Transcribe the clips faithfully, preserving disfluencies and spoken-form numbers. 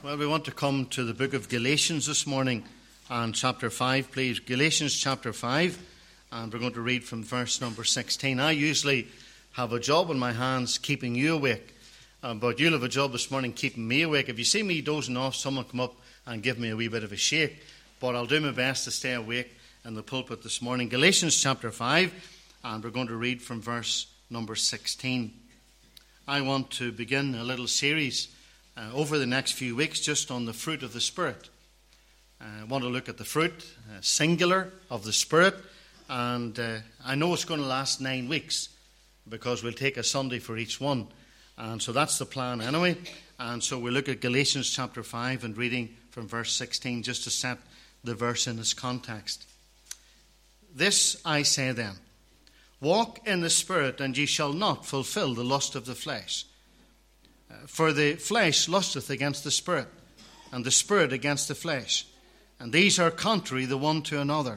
Well, we want to come to the book of Galatians this morning and chapter five, please. Galatians chapter five, and we're going to read from verse number sixteen. I usually have a job in my hands keeping you awake, uh, but you'll have a job this morning keeping me awake. If you see me dozing off, someone come up and give me a wee bit of a shake, but I'll do my best to stay awake in the pulpit this morning. Galatians chapter five, and we're going to read from verse number sixteen. I want to begin a little series Uh, over the next few weeks just on the fruit of the Spirit. Uh, I want to look at the fruit, uh, singular, of the Spirit, and uh, I know it's going to last nine weeks because we'll take a Sunday for each one, and so that's the plan anyway. And so we'll look at Galatians chapter five and reading from verse sixteen just to set the verse in its context. This I say then, walk in the Spirit, and ye shall not fulfill the lust of the flesh. For the flesh lusteth against the Spirit, and the Spirit against the flesh. And these are contrary the one to another,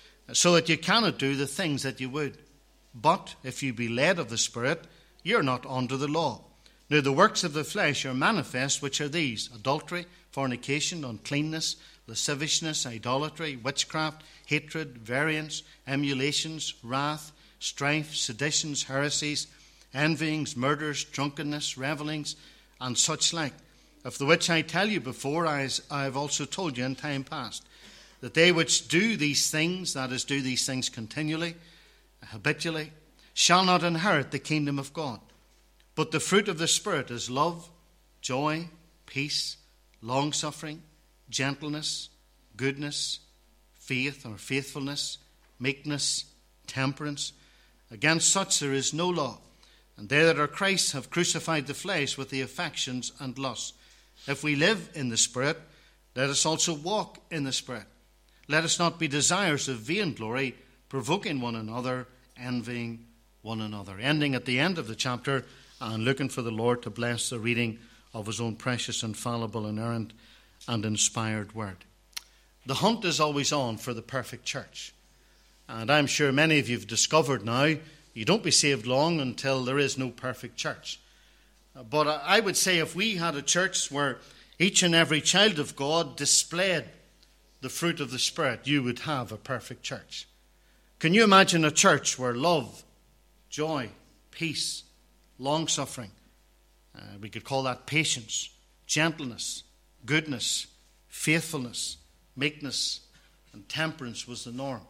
so that you cannot do the things that you would. But if you be led of the Spirit, ye are not under the law. Now the works of the flesh are manifest, which are these: adultery, fornication, uncleanness, lasciviousness, idolatry, witchcraft, hatred, variance, emulations, wrath, strife, seditions, heresies, envyings, murders, drunkenness, revellings, and such like, of the which I tell you before, as I have also told you in time past, that they which do these things, that is, do these things continually, habitually, shall not inherit the kingdom of God. But the fruit of the Spirit is love, joy, peace, long-suffering, gentleness, goodness, faith or faithfulness, meekness, temperance. Against such there is no law. And they that are Christ have crucified the flesh with the affections and lusts. If we live in the Spirit, let us also walk in the Spirit. Let us not be desirous of vainglory, provoking one another, envying one another. Ending at the end of the chapter and looking for the Lord to bless the reading of his own precious, infallible, inerrant, and inspired word. The hunt is always on for the perfect church. And I'm sure many of you have discovered now you don't be saved long until there is no perfect church. But I would say if we had a church where each and every child of God displayed the fruit of the Spirit, you would have a perfect church. Can you imagine a church where love, joy, peace, long-suffering, uh, we could call that patience, gentleness, goodness, faithfulness, meekness, and temperance was the norm?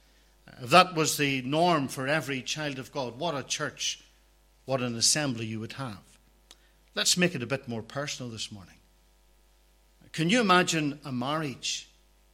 If that was the norm for every child of God, what a church, what an assembly you would have. Let's make it a bit more personal this morning. Can you imagine a marriage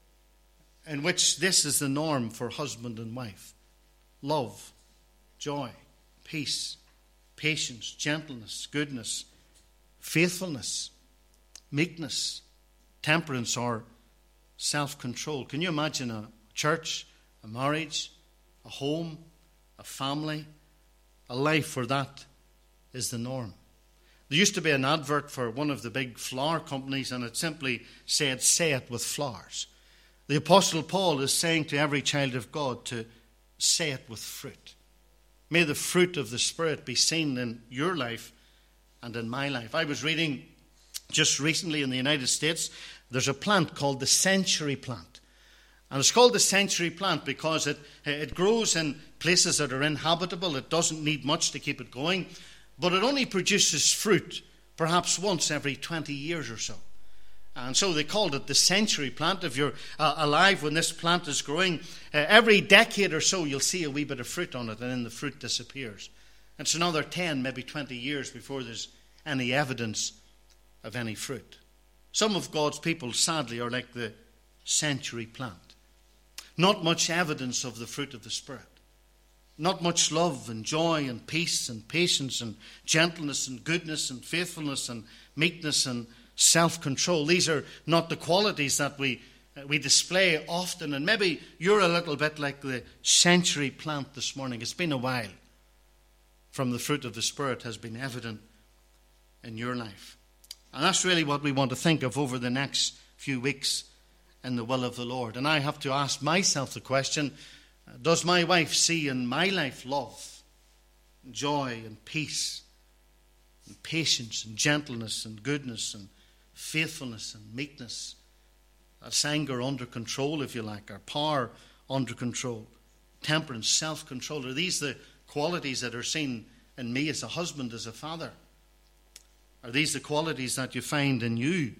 in which this is the norm for husband and wife? Love, joy, peace, patience, gentleness, goodness, faithfulness, meekness, temperance, or self-control. Can you imagine a church, a marriage, a home, a family, a life where that is the norm? There used to be an advert for one of the big flower companies, and it simply said, "Say it with flowers." The Apostle Paul is saying to every child of God to say it with fruit. May the fruit of the Spirit be seen in your life and in my life. I was reading just recently in the United States, there's a plant called the century plant. And it's called the century plant because it, it grows in places that are inhabitable. It doesn't need much to keep it going. But it only produces fruit perhaps once every twenty years or so. And so they called it the century plant. If you're uh, alive when this plant is growing, uh, every decade or so you'll see a wee bit of fruit on it, and then the fruit disappears. It's another ten, maybe twenty years before there's any evidence of any fruit. Some of God's people, sadly, are like the century plant. Not much evidence of the fruit of the Spirit. Not much love and joy and peace and patience and gentleness and goodness and faithfulness and meekness and self-control. These are not the qualities that we uh, we display often. And maybe you're a little bit like the century plant this morning. It's been a while from the fruit of the Spirit has been evident in your life. And that's really what we want to think of over the next few weeks in the will of the Lord. And I have to ask myself the question, does my wife see in my life love, joy and peace, and patience and gentleness and goodness and faithfulness and meekness. That's anger under control, if you like, or power under control. Temperance, self-control. Are these the qualities that are seen in me as a husband, as a father? Are these the qualities that you find in you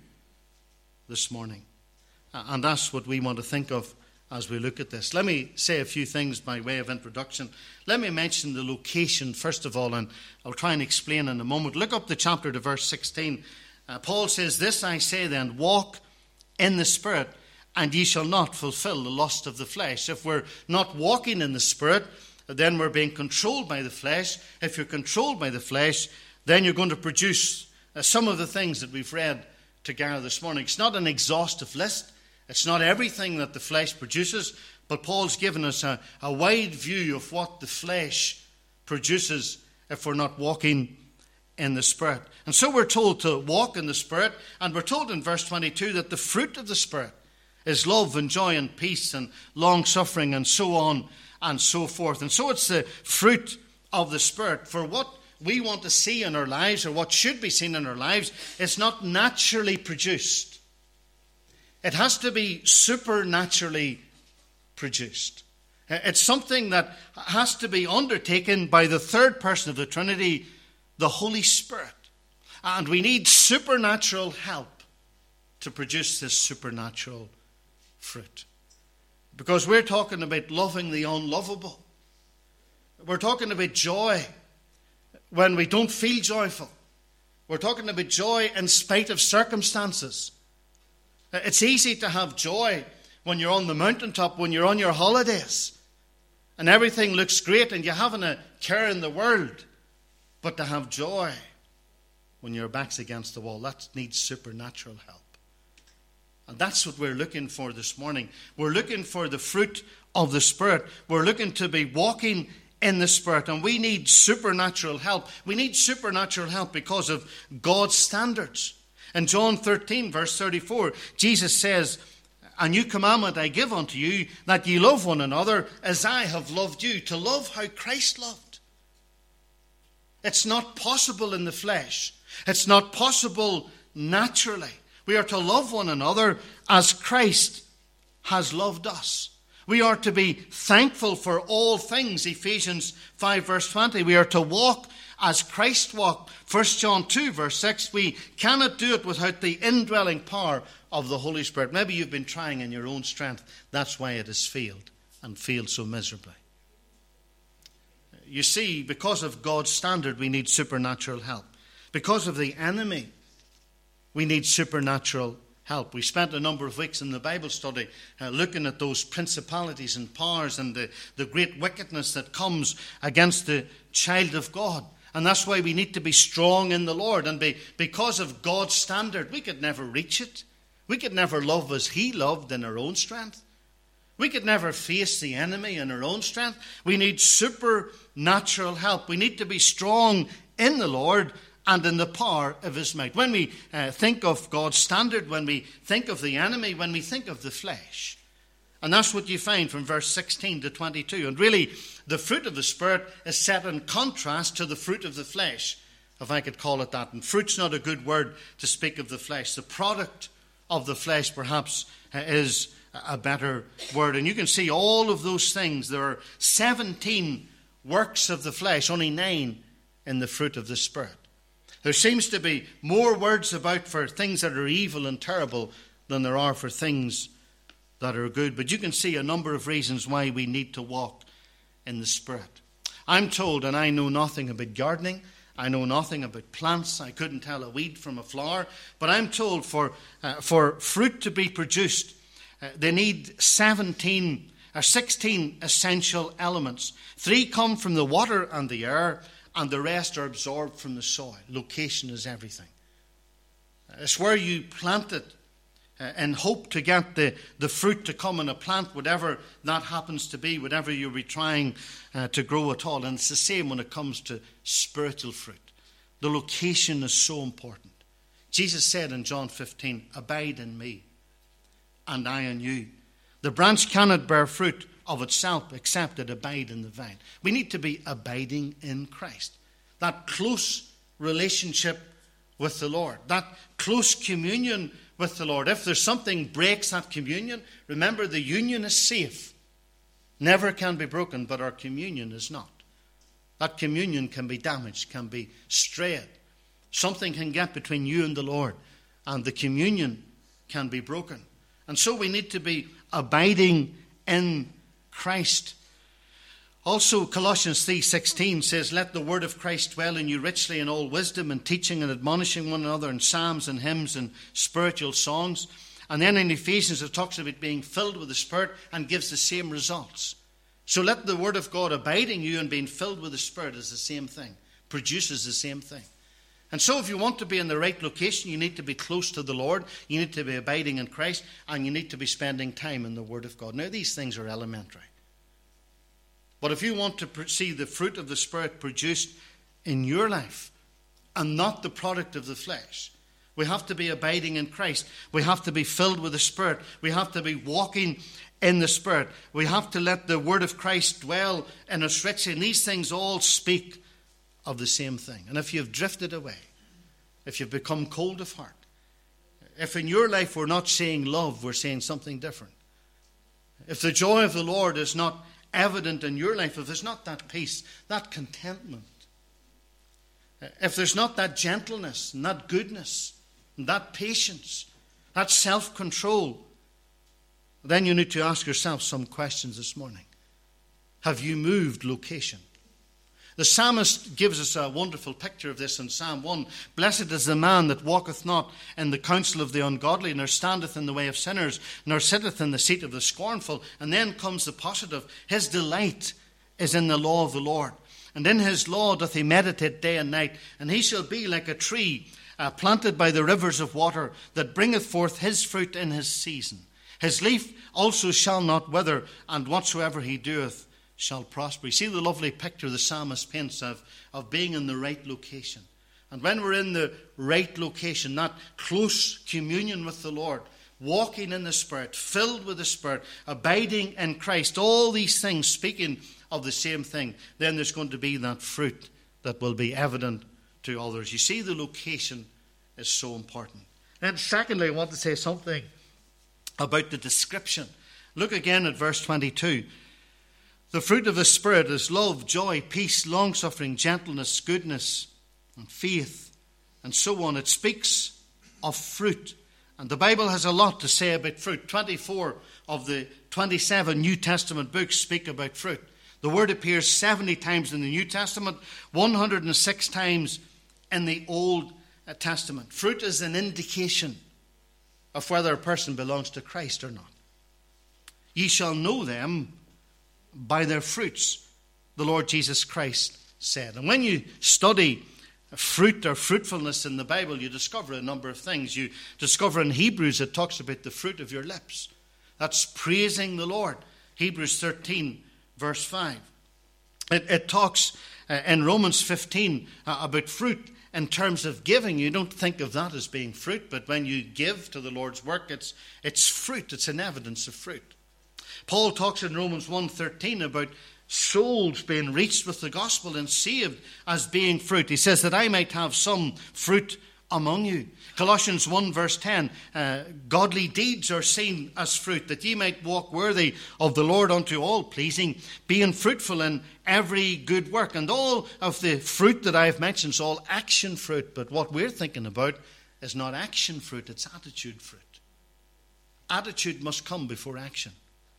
this morning? And that's what we want to think of as we look at this. Let me say a few things by way of introduction. Let me mention the location first of all, and I'll try and explain in a moment. Look up the chapter to verse sixteen. Uh, Paul says, "This I say then, walk in the Spirit, and ye shall not fulfill the lust of the flesh." If we're not walking in the Spirit, then we're being controlled by the flesh. If you're controlled by the flesh, then you're going to produce uh, some of the things that we've read together this morning. It's not an exhaustive list. It's not everything that the flesh produces, but Paul's given us a, a wide view of what the flesh produces if we're not walking in the Spirit. And so we're told to walk in the Spirit, and we're told in verse twenty-two that the fruit of the Spirit is love and joy and peace and long-suffering and so on and so forth. And so it's the fruit of the Spirit. For what we want to see in our lives, or what should be seen in our lives, is not naturally produced. It has to be supernaturally produced. It's something that has to be undertaken by the third person of the Trinity, the Holy Spirit. And we need supernatural help to produce this supernatural fruit. Because we're talking about loving the unlovable. We're talking about joy when we don't feel joyful. We're talking about joy in spite of circumstances. It's easy to have joy when you're on the mountaintop, when you're on your holidays, and everything looks great and you haven't a care in the world. But to have joy when your back's against the wall, that needs supernatural help. And that's what we're looking for this morning. We're looking for the fruit of the Spirit. We're looking to be walking in the Spirit, and we need supernatural help. We need supernatural help because of God's standards. In John thirteen, verse thirty-four, Jesus says, "A new commandment I give unto you, that ye love one another as I have loved you." To love how Christ loved. It's not possible in the flesh. It's not possible naturally. We are to love one another as Christ has loved us. We are to be thankful for all things, Ephesians five, verse twenty. We are to walk as Christ walked. First John two, verse six, we cannot do it without the indwelling power of the Holy Spirit. Maybe you've been trying in your own strength. That's why it has failed, and failed so miserably. You see, because of God's standard, we need supernatural help. Because of the enemy, we need supernatural help. We spent a number of weeks in the Bible study uh, looking at those principalities and powers and the, the great wickedness that comes against the child of God. And that's why we need to be strong in the Lord. And be, because of God's standard, we could never reach it. We could never love as He loved in our own strength. We could never face the enemy in our own strength. We need supernatural help. We need to be strong in the Lord and in the power of His might. When we uh, think of God's standard, when we think of the enemy, when we think of the flesh. And that's what you find from verse sixteen to twenty-two. And really, the fruit of the Spirit is set in contrast to the fruit of the flesh, if I could call it that. And fruit's not a good word to speak of the flesh. The product of the flesh, perhaps, uh, is a better word. And you can see all of those things. There are seventeen works of the flesh, only nine in the fruit of the Spirit. There seems to be more words about for things that are evil and terrible than there are for things that are good. But you can see a number of reasons why we need to walk in the Spirit. I'm told, and I know nothing about gardening, I know nothing about plants, I couldn't tell a weed from a flower, but I'm told for uh, for fruit to be produced, uh, they need seventeen or sixteen essential elements. Three come from the water and the air, and the rest are absorbed from the soil. Location is everything. It's where you plant it uh, and hope to get the, the fruit to come in a plant, whatever that happens to be, whatever you'll be trying uh, to grow at all. And it's the same when it comes to spiritual fruit. The location is so important. Jesus said in John fifteen, "Abide in me, and I in you. The branch cannot bear fruit of itself except it abide in the vine." We need to be abiding in Christ. That close relationship with the Lord, that close communion with the Lord. If there's something breaks that communion, remember the union is safe, never can be broken, but our communion is not. That communion can be damaged, can be strayed. Something can get between you and the Lord, and the communion can be broken. And so we need to be abiding in Christ. Also, Colossians three sixteen says, let the word of Christ dwell in you richly in all wisdom and teaching and admonishing one another in psalms and hymns and spiritual songs. And then in Ephesians it talks about being filled with the Spirit and gives the same results. So let the word of God abide in you, and being filled with the Spirit is the same thing, produces the same thing. And so if you want to be in the right location, you need to be close to the Lord, you need to be abiding in Christ, and you need to be spending time in the Word of God. Now these things are elementary. But if you want to see the fruit of the Spirit produced in your life and not the product of the flesh, we have to be abiding in Christ. We have to be filled with the Spirit. We have to be walking in the Spirit. We have to let the word of Christ dwell in us richly. And these things all speak of the same thing. And if you've drifted away, if you've become cold of heart, if in your life we're not saying love, we're saying something different. If the joy of the Lord is not evident in your life, if there's not that peace, that contentment, if there's not that gentleness and that goodness and that patience, that self-control, then you need to ask yourself some questions this morning. Have you moved location? The psalmist gives us a wonderful picture of this in Psalm one. Blessed is the man that walketh not in the counsel of the ungodly, nor standeth in the way of sinners, nor sitteth in the seat of the scornful. And then comes the positive. His delight is in the law of the Lord, and in his law doth he meditate day and night. And he shall be like a tree uh, planted by the rivers of water, that bringeth forth his fruit in his season. His leaf also shall not wither, and whatsoever he doeth shall prosper. You see the lovely picture the psalmist paints of, of being in the right location. And when we're in the right location, that close communion with the Lord, walking in the Spirit, filled with the Spirit, abiding in Christ, all these things speaking of the same thing, then there's going to be that fruit that will be evident to others. You see, the location is so important. Then secondly, I want to say something about the description. Look again at verse twenty-two. The fruit of the Spirit is love, joy, peace, long-suffering, gentleness, goodness, and faith, and so on. It speaks of fruit. And the Bible has a lot to say about fruit. twenty-four of the twenty-seven New Testament books speak about fruit. The word appears seventy times in the New Testament, one hundred six times in the Old Testament. Fruit is an indication of whether a person belongs to Christ or not. Ye shall know them by their fruits, the Lord Jesus Christ said. And when you study fruit or fruitfulness in the Bible, you discover a number of things. You discover in Hebrews it talks about the fruit of your lips. That's praising the Lord. Hebrews thirteen, verse five. It, it talks uh, in Romans fifteen uh, about fruit in terms of giving. You don't think of that as being fruit, but when you give to the Lord's work, it's, it's fruit. It's an evidence of fruit. Paul talks in Romans one thirteen about souls being reached with the gospel and saved as being fruit. He says that I might have some fruit among you. Colossians one verse ten, uh, godly deeds are seen as fruit, that ye might walk worthy of the Lord unto all pleasing, being fruitful in every good work. And all of the fruit that I have mentioned is all action fruit, but what we're thinking about is not action fruit, it's attitude fruit. Attitude must come before action.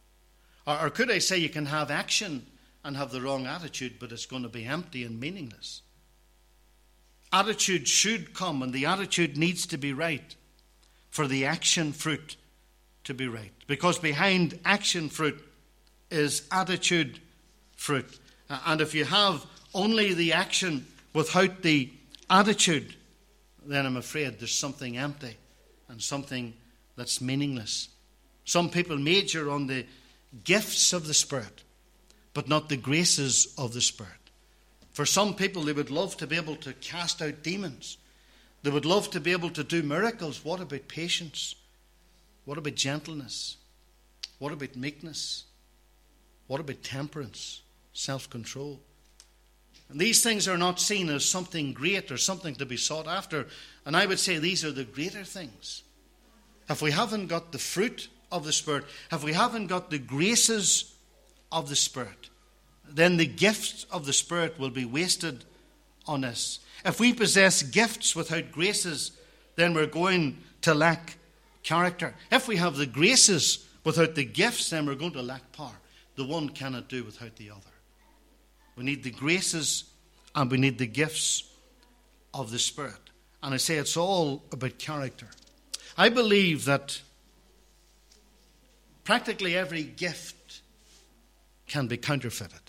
Or, or could I say you can have action and have the wrong attitude, but it's going to be empty and meaningless. Attitude should come, and the attitude needs to be right for the action fruit to be right. Because behind action fruit is attitude fruit. And if you have only the action without the attitude, then I'm afraid there's something empty and something that's meaningless. Some people major on the gifts of the Spirit, but not the graces of the Spirit. For some people, they would love to be able to cast out demons. They would love to be able to do miracles. What about patience? What about gentleness? What about meekness? What about temperance, self-control? And these things are not seen as something great or something to be sought after. And I would say these are the greater things. If we haven't got the fruit of the Spirit, if we haven't got the graces of the Spirit, then the gifts of the Spirit will be wasted on us. If we possess gifts without graces, then we're going to lack character. If we have the graces without the gifts, then we're going to lack power. The one cannot do without the other. We need the graces and we need the gifts of the Spirit. And I say it's all about character. I believe that practically every gift can be counterfeited.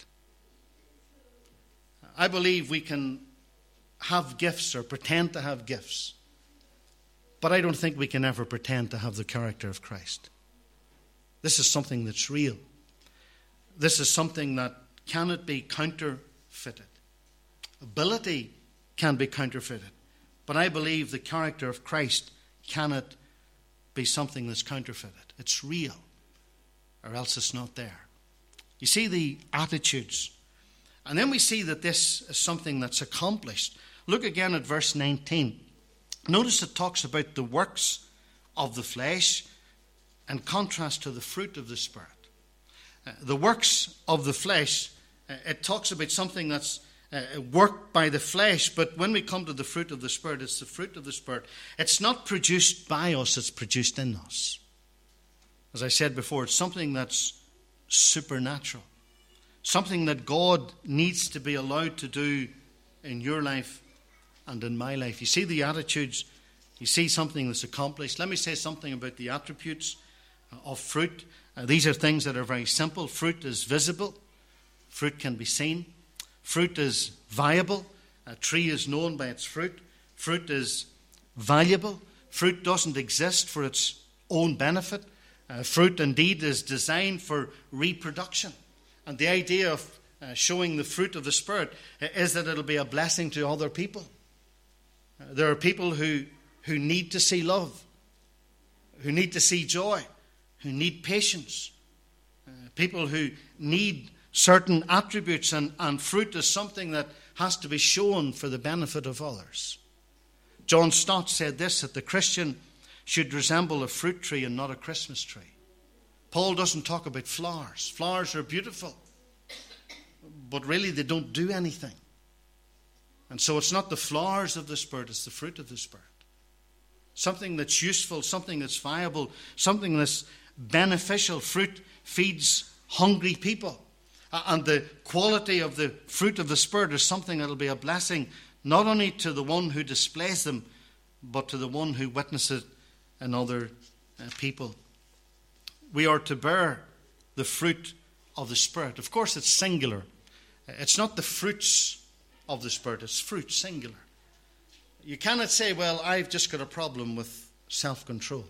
I believe we can have gifts or pretend to have gifts, but I don't think we can ever pretend to have the character of Christ. This is something that's real. This is something that cannot be counterfeited. Ability can be counterfeited, but I believe the character of Christ cannot be something that's counterfeited. It's real, or else it's not there. You see the attitudes. And then we see that this is something that's accomplished. Look again at verse nineteen. Notice it talks about the works of the flesh in contrast to the fruit of the Spirit. Uh, the works of the flesh, uh, it talks about something that's uh, worked by the flesh, but when we come to the fruit of the Spirit, it's the fruit of the Spirit. It's not produced by us, it's produced in us. As I said before, it's something that's supernatural. Something that God needs to be allowed to do in your life and in my life. You see the attitudes, you see something that's accomplished. Let me say something about the attributes of fruit. Uh, these are things that are very simple. Fruit is visible. Fruit can be seen. Fruit is viable. A tree is known by its fruit. Fruit is valuable. Fruit doesn't exist for its own benefit. Uh, fruit indeed is designed for reproduction. And the idea of uh, showing the fruit of the Spirit is that it'll be a blessing to other people. Uh, there are people who, who need to see love, who need to see joy, who need patience. Uh, people who need certain attributes, and, and fruit is something that has to be shown for the benefit of others. John Stott said this, that the Christian should resemble a fruit tree and not a Christmas tree. Paul doesn't talk about flowers. Flowers are beautiful, but really they don't do anything. And so it's not the flowers of the Spirit, it's the fruit of the Spirit. Something that's useful, something that's viable, something that's beneficial. Fruit feeds hungry people. And the quality of the fruit of the Spirit is something that will be a blessing not only to the one who displays them, but to the one who witnesses in other uh, people. We are to bear the fruit of the Spirit. Of course, it's singular. It's not the fruits of the Spirit. It's fruit, singular. You cannot say, well, I've just got a problem with self-control,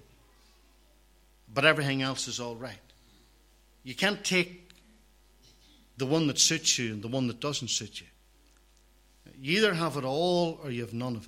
but everything else is all right. You can't take the one that suits you and the one that doesn't suit you. You either have it all or you have none of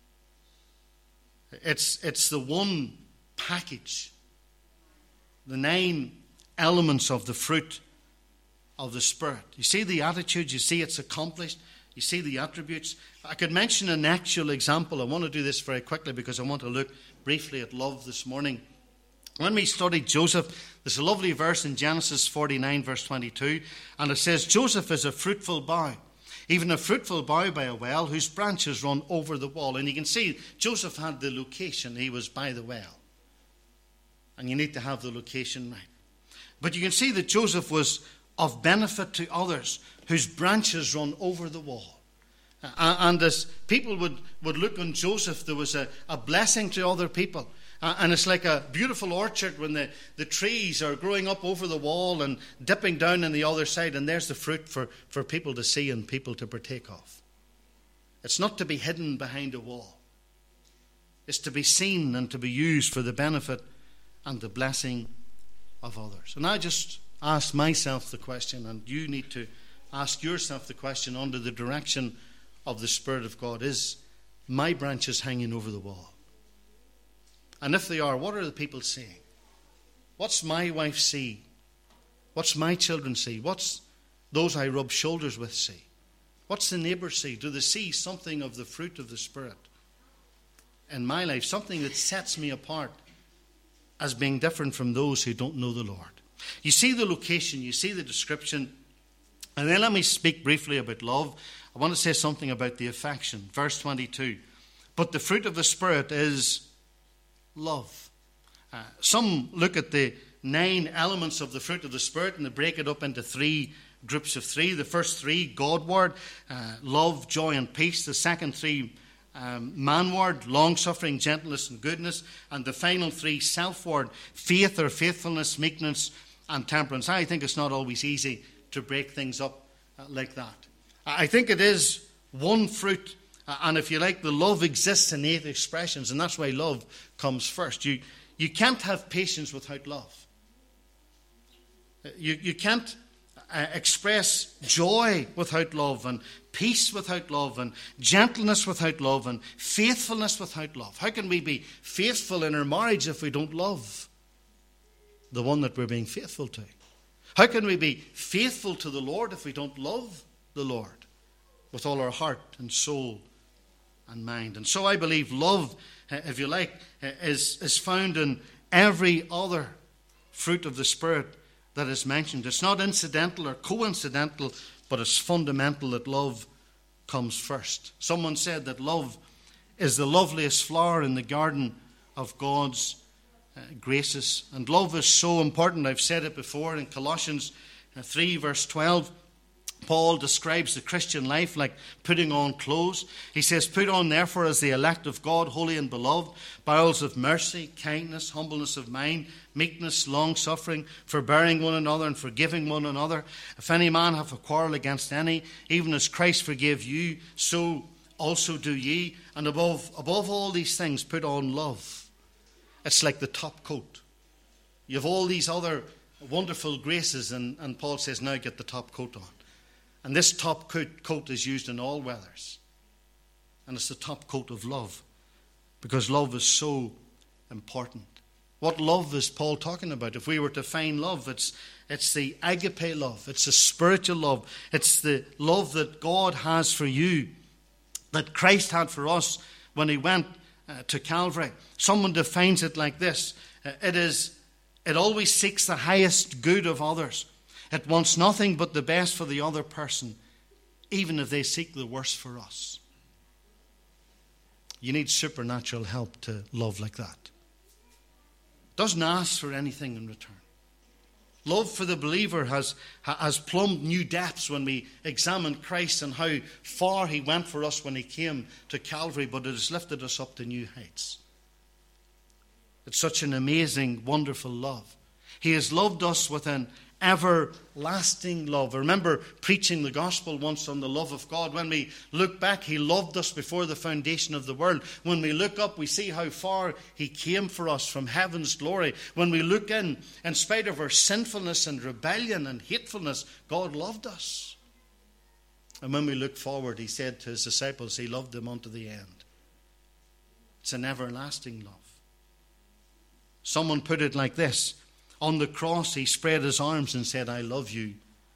it. It's, it's the one package. The nine elements of the fruit of the Spirit. You see the attitudes, you see it's accomplished, you see the attributes. I could mention an actual example. I want to do this very quickly because I want to look briefly at love this morning. When we studied Joseph, there's a lovely verse in Genesis forty-nine, verse twenty-two, and it says, Joseph is a fruitful bough, even a fruitful bough by a well, whose branches run over the wall. And you can see Joseph had the location. He was by the well. And you need to have the location right. But you can see that Joseph was of benefit to others, whose branches run over the wall. Uh, and as people would, would look on Joseph, there was a, a blessing to other people. Uh, and it's like a beautiful orchard when the, the trees are growing up over the wall and dipping down on the other side, and there's the fruit for, for people to see and people to partake of. It's not to be hidden behind a wall. It's to be seen and to be used for the benefit and the blessing of others. And I just ask myself the question, and you need to ask yourself the question under the direction of the Spirit of God. Is my branches hanging over the wall? And if they are, what are the people seeing? What's my wife see? What's my children see? What's those I rub shoulders with see? What's the neighbour see? Do they see something of the fruit of the Spirit in my life? Something that sets me apart as being different from those who don't know the Lord. You see the location, you see the description. And then let me speak briefly about love. I want to say something about the affection. Verse twenty-two. But the fruit of the Spirit is love. Uh, some look at the nine elements of the fruit of the Spirit and they break it up into three groups of three. The first three, Godward, uh, love, joy, and peace. The second three, um, manward, long-suffering, gentleness, and goodness. And the final three, selfward, faith or faithfulness, meekness, and temperance. I think it's not always easy to break things up uh, like that. I think it is one fruit, uh, and if you like, the love exists in eight expressions, and that's why love comes first. You you can't have patience without love. You you can't uh, express joy without love, and peace without love, and gentleness without love, and faithfulness without love. How can we be faithful in our marriage if we don't love the one that we're being faithful to? How can we be faithful to the Lord if we don't love the Lord with all our heart and soul and mind? And so I believe love, if you like, is, is found in every other fruit of the Spirit that is mentioned. It's not incidental or coincidental, but it's fundamental that love comes first. Someone said that love is the loveliest flower in the garden of God's Uh, graces. And love is so important. I've said it before in Colossians uh, three verse twelve. Paul describes the Christian life like putting on clothes. He says, put on therefore as the elect of God, holy and beloved, bowels of mercy, kindness, humbleness of mind, meekness, long-suffering, forbearing one another and forgiving one another. If any man have a quarrel against any, even as Christ forgave you, so also do ye. And above, above all these things, put on love. It's like the top coat. You have all these other wonderful graces, and, and Paul says, now get the top coat on. And this top coat, coat is used in all weathers. And it's the top coat of love, because love is so important. What love is Paul talking about? If we were to find love, it's, it's the agape love. It's the spiritual love. It's the love that God has for you, that Christ had for us when he went Uh, to Calvary. Someone defines it like this. Uh, it is, it always seeks the highest good of others. It wants nothing but the best for the other person, even if they seek the worst for us. You need supernatural help to love like that. Doesn't ask for anything in return. Love for the believer has, has plumbed new depths when we examine Christ and how far he went for us when he came to Calvary, but it has lifted us up to new heights. It's such an amazing, wonderful love. He has loved us with an everlasting love. I remember preaching the gospel once on the love of God. When we look back, he loved us before the foundation of the world. When we look up, we see how far he came for us from heaven's glory. When we look in, in spite of our sinfulness and rebellion and hatefulness, God loved us. And when we look forward, he said to his disciples, he loved them unto the end. It's an everlasting love. Someone put it like this. On the cross, he spread his arms and said, I love you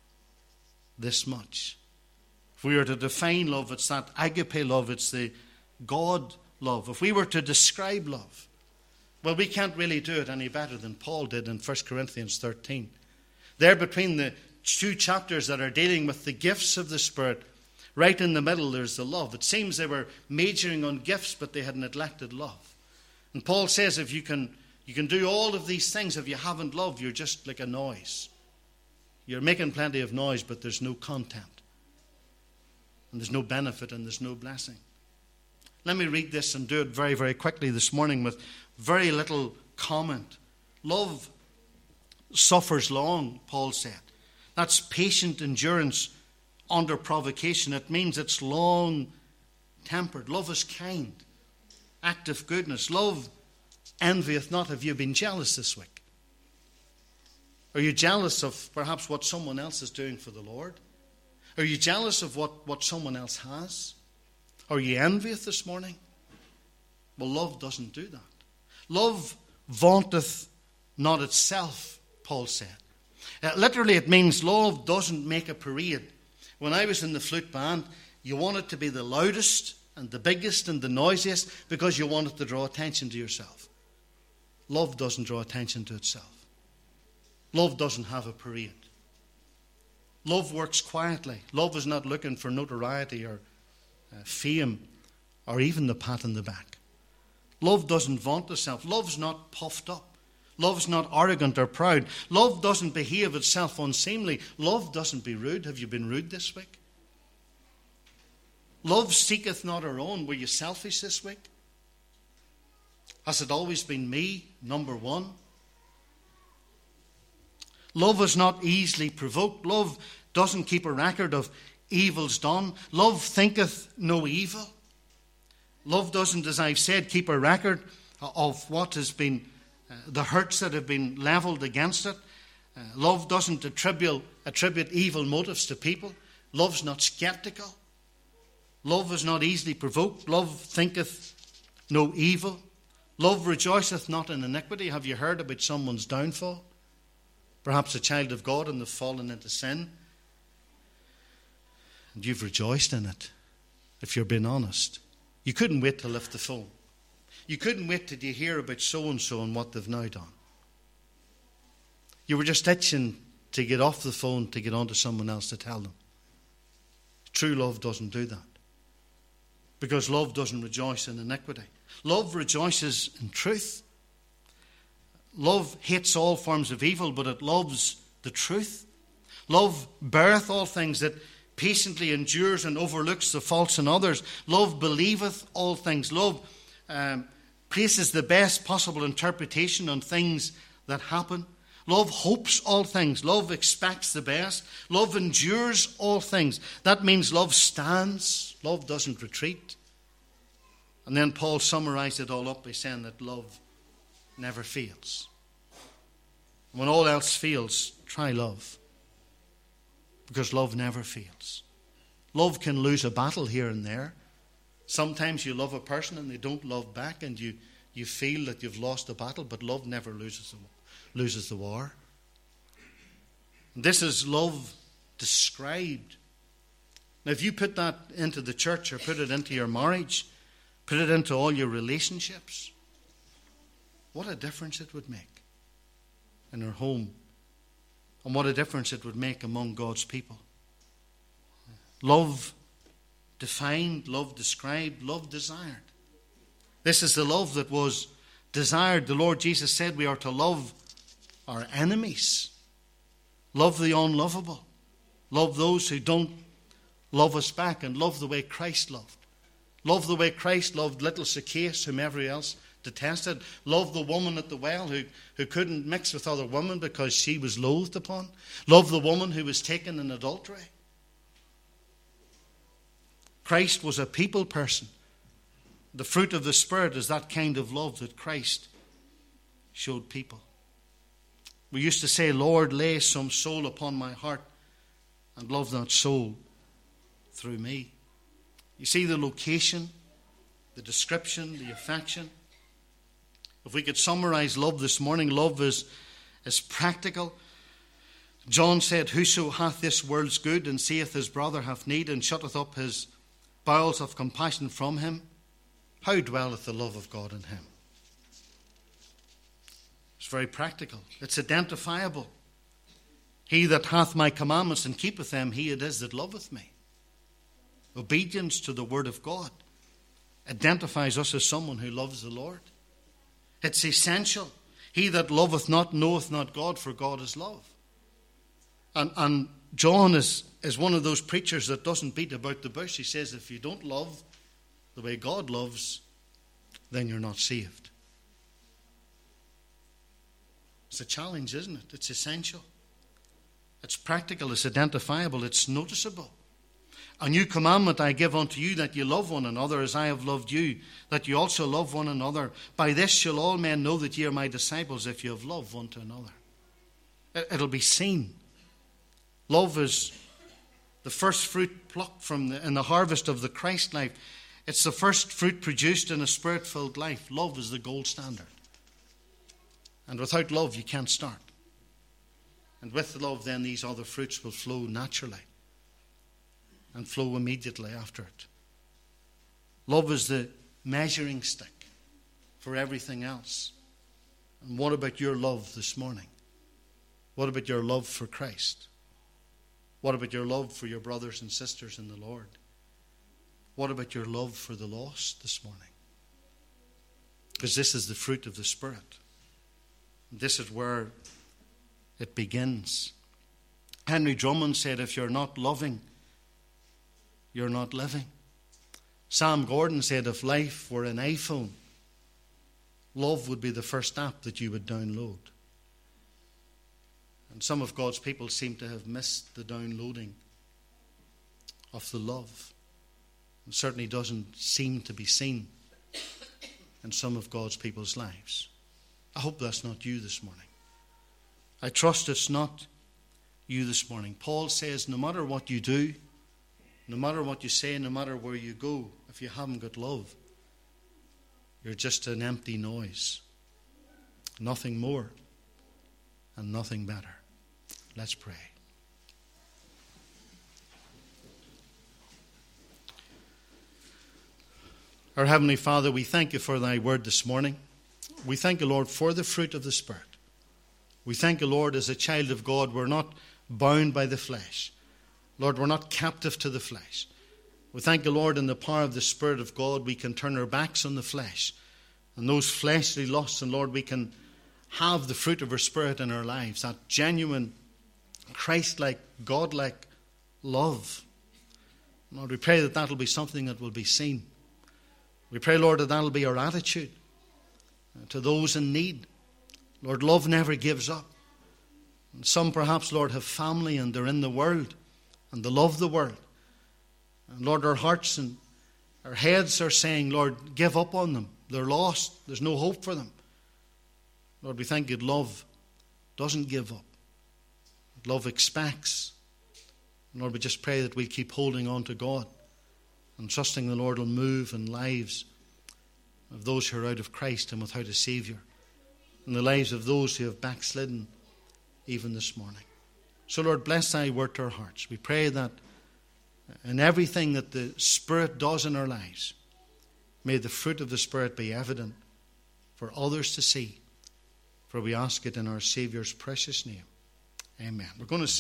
this much. If we were to define love, it's that agape love. It's the God love. If we were to describe love, well, we can't really do it any better than Paul did in First Corinthians thirteen. There between the two chapters that are dealing with the gifts of the Spirit, right in the middle there's the love. It seems they were majoring on gifts, but they had neglected love. And Paul says if you can You can do all of these things. If you haven't love, you're just like a noise. You're making plenty of noise, but there's no content. And there's no benefit and there's no blessing. Let me read this and do it very, very quickly this morning with very little comment. Love suffers long, Paul said. That's patient endurance under provocation. It means it's long-tempered. Love is kind, active goodness. Love envieth not. Have you been jealous this week? Are you jealous of perhaps what someone else is doing for the Lord? Are you jealous of what, what someone else has? Are you envious this morning? Well, love doesn't do that. Love vaunteth not itself, Paul said. Uh, literally, it means love doesn't make a parade. When I was in the flute band, you wanted to be the loudest and the biggest and the noisiest because you wanted to draw attention to yourself. Love doesn't draw attention to itself. Love doesn't have a parade. Love works quietly. Love is not looking for notoriety or uh, fame or even the pat on the back. Love doesn't vaunt itself. Love's not puffed up. Love's not arrogant or proud. Love doesn't behave itself unseemly. Love doesn't be rude. Have you been rude this week? Love seeketh not her own. Were you selfish this week? Has it always been me, number one? Love is not easily provoked. Love doesn't keep a record of evils done. Love thinketh no evil. Love doesn't, as I've said, keep a record of what has been, uh, the hurts that have been levelled against it. Uh, love doesn't attribute, attribute evil motives to people. Love's not sceptical. Love is not easily provoked. Love thinketh no evil. Love rejoiceth not in iniquity. Have you heard about someone's downfall? Perhaps a child of God and they've fallen into sin. And you've rejoiced in it, if you're being honest. You couldn't wait to lift the phone. You couldn't wait till you hear about so-and-so and what they've now done. You were just itching to get off the phone to get on to someone else to tell them. True love doesn't do that. Because love doesn't rejoice in iniquity. Love rejoices in truth. Love hates all forms of evil, but it loves the truth. Love beareth all things, that patiently endures and overlooks the faults in others. Love believeth all things. Love um, places the best possible interpretation on things that happen. Love hopes all things. Love expects the best. Love endures all things. That means love stands. Love doesn't retreat. And then Paul summarized it all up by saying that love never fails. When all else fails, try love. Because love never fails. Love can lose a battle here and there. Sometimes you love a person and they don't love back and you, you feel that you've lost the battle, but love never loses the, loses the war. This is love described. Now, if you put that into the church or put it into your marriage, put it into all your relationships, what a difference it would make in our home, and what a difference it would make among God's people. Love defined, love described, love desired. This is the love that was desired. The Lord Jesus said we are to love our enemies, love the unlovable, love those who don't love us back, and love the way Christ loved. Love the way Christ loved little Zacchaeus, whom everybody else detested. Love the woman at the well who, who couldn't mix with other women because she was loathed upon. Love the woman who was taken in adultery. Christ was a people person. The fruit of the Spirit is that kind of love that Christ showed people. We used to say, Lord, lay some soul upon my heart and love that soul through me. You see the location, the description, the affection. If we could summarize love this morning, love is, is practical. John said, whoso hath this world's good and seeth his brother have need and shutteth up his bowels of compassion from him, how dwelleth the love of God in him? It's very practical. It's identifiable. He that hath my commandments and keepeth them, he it is that loveth me. Obedience to the word of God identifies us as someone who loves the Lord. It's essential. He that loveth not knoweth not God, for God is love. And, and John is, is one of those preachers that doesn't beat about the bush. He says if you don't love the way God loves, then you're not saved. It's a challenge, isn't it? It's essential. It's practical. It's identifiable. It's noticeable. A new commandment I give unto you, that you love one another as I have loved you, that you also love one another. By this shall all men know that ye are my disciples, if you have love one to another. It'll be seen. Love is the first fruit plucked from the, in the harvest of the Christ life. It's the first fruit produced in a Spirit-filled life. Love is the gold standard. And without love, you can't start. And with love, then, these other fruits will flow naturally. and flow immediately after it. Love is the measuring stick for everything else. And what about your love this morning? What about your love for Christ? What about your love for your brothers and sisters in the Lord? What about your love for the lost this morning? Because this is the fruit of the Spirit. This is where it begins. Henry Drummond said, if you're not loving, you're not living. Sam Gordon said, if life were an iPhone, love would be the first app that you would download. And some of God's people seem to have missed the downloading of the love. It certainly doesn't seem to be seen in some of God's people's lives. I hope that's not you this morning. I trust it's not you this morning. Paul says, no matter what you do, no matter what you say, no matter where you go, if you haven't got love, you're just an empty noise. Nothing more and nothing better. Let's pray. Our Heavenly Father, we thank you for thy word this morning. We thank you, Lord, for the fruit of the Spirit. We thank you, Lord, as a child of God, we're not bound by the flesh. Lord, we're not captive to the flesh. We thank you, Lord, in the power of the Spirit of God, we can turn our backs on the flesh and those fleshly lusts, and Lord, we can have the fruit of our Spirit in our lives, that genuine, Christ-like, God-like love. Lord, we pray that that will be something that will be seen. We pray, Lord, that that will be our attitude to those in need. Lord, love never gives up. And some perhaps, Lord, have family and they're in the world and they love the world. And Lord, our hearts and our heads are saying, Lord, give up on them. They're lost. There's no hope for them. Lord, we thank you that love doesn't give up. Love expects. And Lord, we just pray that we keep holding on to God and trusting the Lord will move in lives of those who are out of Christ and without a Saviour, in the lives of those who have backslidden even this morning. So Lord, bless thy word to our hearts. We pray that in everything that the Spirit does in our lives, may the fruit of the Spirit be evident for others to see. For we ask it in our Saviour's precious name. Amen. We're going to